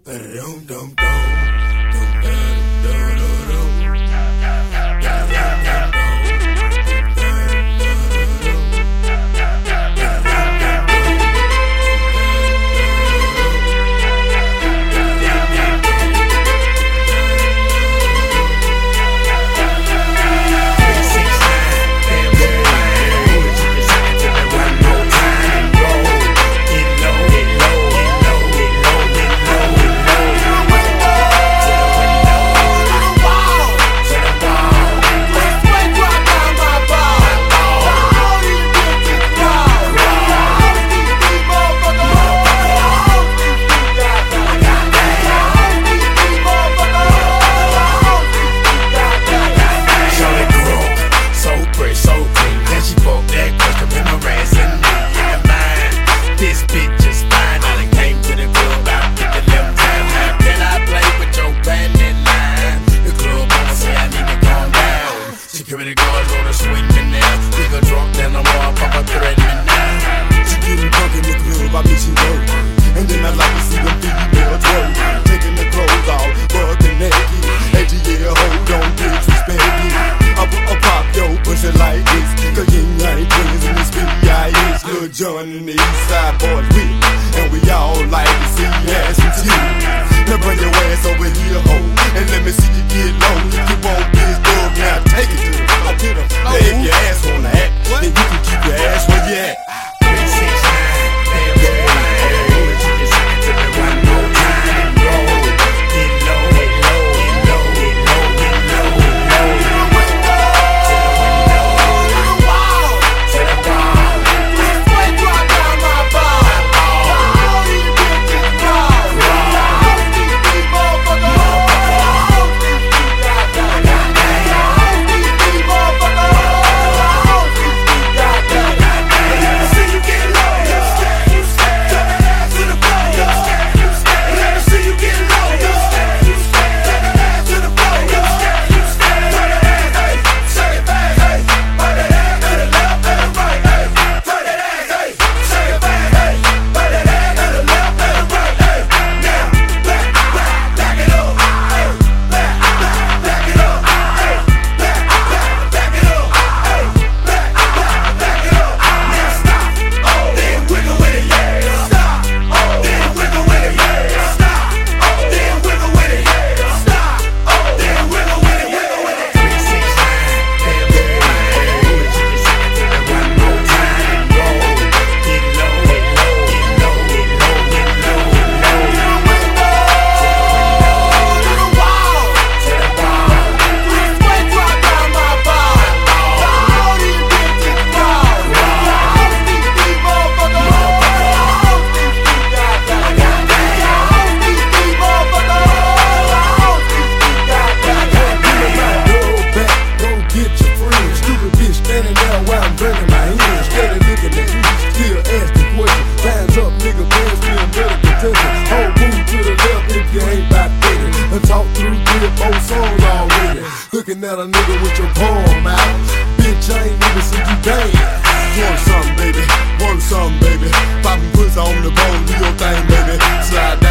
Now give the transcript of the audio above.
Security guards gonna swing me now. Nigga drunk, then I'm all papa threaten me now. She getting drunk in the club, I bet she work. And then I like to see them females work. Taking the clothes off, bucking naked. ATL, hold on, disrespected. I pop yo pussy like this. Cause you ain't twins in this B.I.S. Lil Jon and the East Side Boys with. And we all like to see ass and teeth. Now bring your ass over here, ho. And let me see you get low. You won't be this dog, now take it to the floor. Now if your ass wanna act, then you can keep your ass where you at. 369, damn boy, you just sing it to me one more time. Roll, get low, get low, get low, get low, get low, get low. To the window, to the wall, to the wall. This way drop down my ball. All these bitches raw. These motherfuckers. Looking at a nigga with your palm out. Bitch, I ain't even seen you dance. Want something, baby? Want something, baby? Poppin' pussy on the bone, do your thing, baby. Slide down.